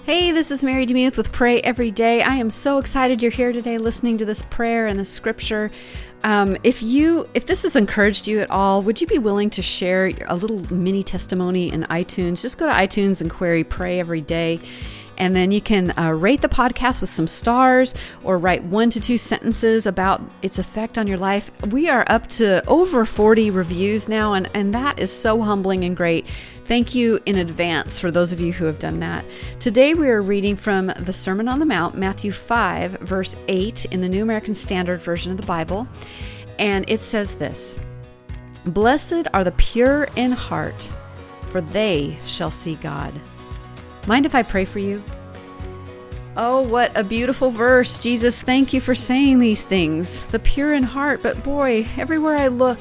Hey, this is Mary DeMuth with Pray Every Day. I am so excited you're here today listening to this prayer and this scripture. If this has encouraged you at all, would you be willing to share a little mini testimony in iTunes? Just go to iTunes and query Pray Every Day. And then you can rate the podcast with some stars or write 1 to 2 sentences about its effect on your life. We are up to over 40 reviews now, and that is so humbling and great. Thank you in advance for those of you who have done that. Today we are reading from the Sermon on the Mount, Matthew 5, verse 8 in the New American Standard Version of the Bible. And it says this: "Blessed are the pure in heart, for they shall see God." Mind if I pray for you? Oh, what a beautiful verse. Jesus, thank you for saying these things. The pure in heart, but boy, everywhere I look,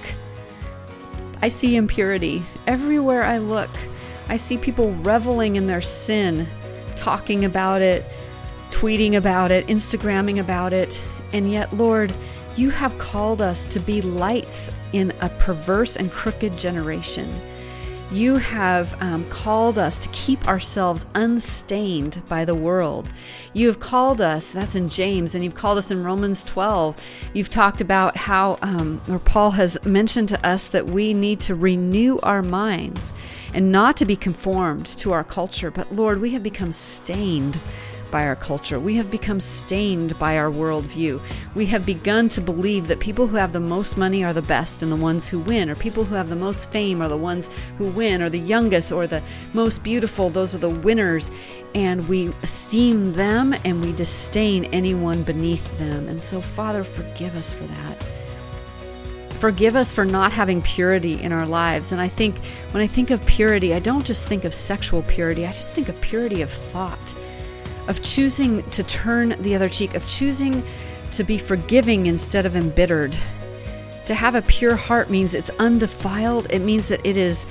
I see impurity. Everywhere I look, I see people reveling in their sin, talking about it, tweeting about it, Instagramming about it. And yet, Lord, you have called us to be lights in a perverse and crooked generation. You have called us to keep ourselves unstained by the world. You have called us, that's in James, and you've called us in Romans 12. You've talked about how, or Paul has mentioned to us that we need to renew our minds and not to be conformed to our culture. But Lord, we have become stained by our culture. We have become stained by our worldview. We have begun to believe that people who have the most money are the best and the ones who win, or people who have the most fame are the ones who win, or the youngest or the most beautiful, those are the winners. And we esteem them and we disdain anyone beneath them. And so, Father, forgive us for that. Forgive us for not having purity in our lives. And I think when I think of purity, I don't just think of sexual purity, I just think of purity of thought, of choosing to turn the other cheek, of choosing to be forgiving instead of embittered. To have a pure heart means it's undefiled. It means that it is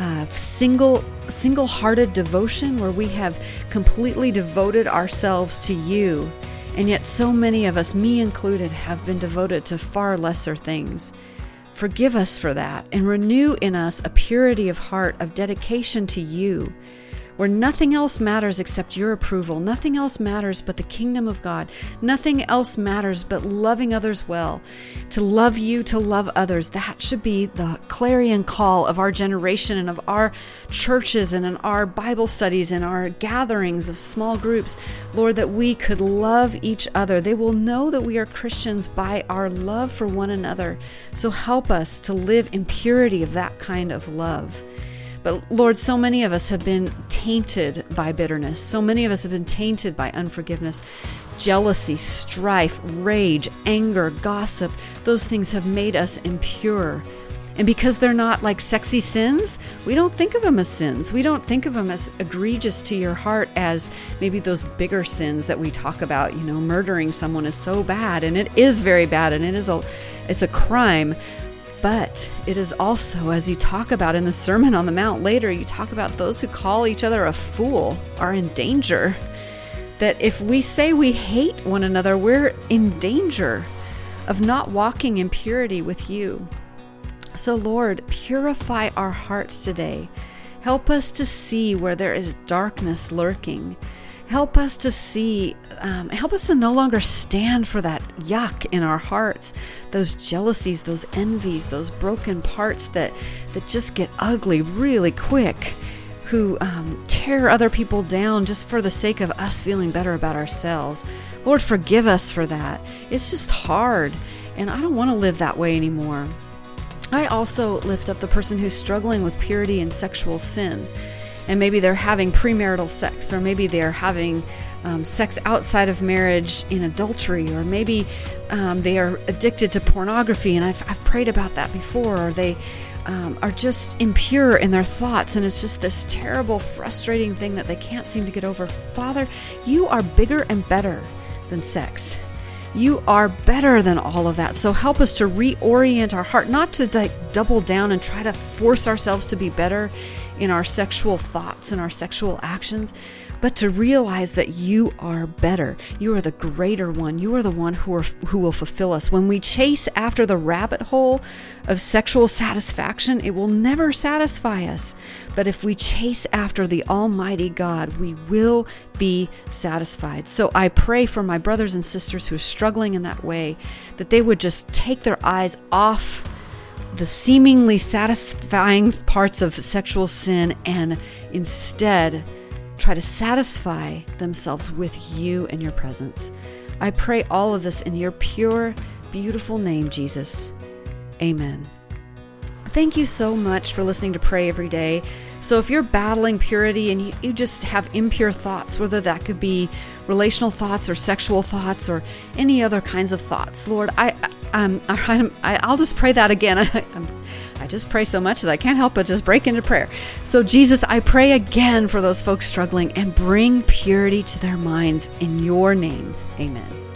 single-hearted devotion where we have completely devoted ourselves to you. And yet so many of us, me included, have been devoted to far lesser things. Forgive us for that and renew in us a purity of heart, of dedication to you, where nothing else matters except your approval. Nothing else matters but the kingdom of God. Nothing else matters but loving others well. To love you, to love others. That should be the clarion call of our generation and of our churches and in our Bible studies and our gatherings of small groups. Lord, that we could love each other. They will know that we are Christians by our love for one another. So help us to live in purity of that kind of love. But Lord, so many of us have been tainted by bitterness. So many of us have been tainted by unforgiveness, jealousy, strife, rage, anger, gossip. Those things have made us impure. And because they're not like sexy sins, we don't think of them as sins. We don't think of them as egregious to your heart as maybe those bigger sins that we talk about. You know, murdering someone is so bad, and it is very bad, and it's a crime. But it is also, as you talk about in the Sermon on the Mount later, you talk about those who call each other a fool are in danger. That if we say we hate one another, we're in danger of not walking in purity with you. So Lord, purify our hearts today. Help us to see where there is darkness lurking. Help us to see, help us to no longer stand for that yuck in our hearts, those jealousies, those envies, those broken parts that just get ugly really quick, who tear other people down just for the sake of us feeling better about ourselves. Lord, forgive us for that. It's just hard, and I don't want to live that way anymore. I also lift up the person who's struggling with purity and sexual sin. And maybe they're having premarital sex, or maybe they're having sex outside of marriage in adultery, or maybe they are addicted to pornography, and I've prayed about that before, or they are just impure in their thoughts, and it's just this terrible, frustrating thing that they can't seem to get over. Father, you are bigger and better than sex. You are better than all of that. So help us to reorient our heart, not to double down and try to force ourselves to be better in our sexual thoughts and our sexual actions, but to realize that you are better. You are the greater one. You are the one who will fulfill us. When we chase after the rabbit hole of sexual satisfaction, it will never satisfy us. But if we chase after the Almighty God, we will be satisfied. So I pray for my brothers and sisters who are struggling in that way, that they would just take their eyes off the seemingly satisfying parts of sexual sin and instead try to satisfy themselves with you and your presence. I pray all of this in your pure, beautiful name, Jesus. Amen. Thank you so much for listening to Pray Every Day. So if you're battling purity and you just have impure thoughts, whether that could be relational thoughts or sexual thoughts or any other kinds of thoughts, Lord, I'll just pray that again. I just pray so much that I can't help but just break into prayer. So Jesus, I pray again for those folks struggling and bring purity to their minds in your name. Amen.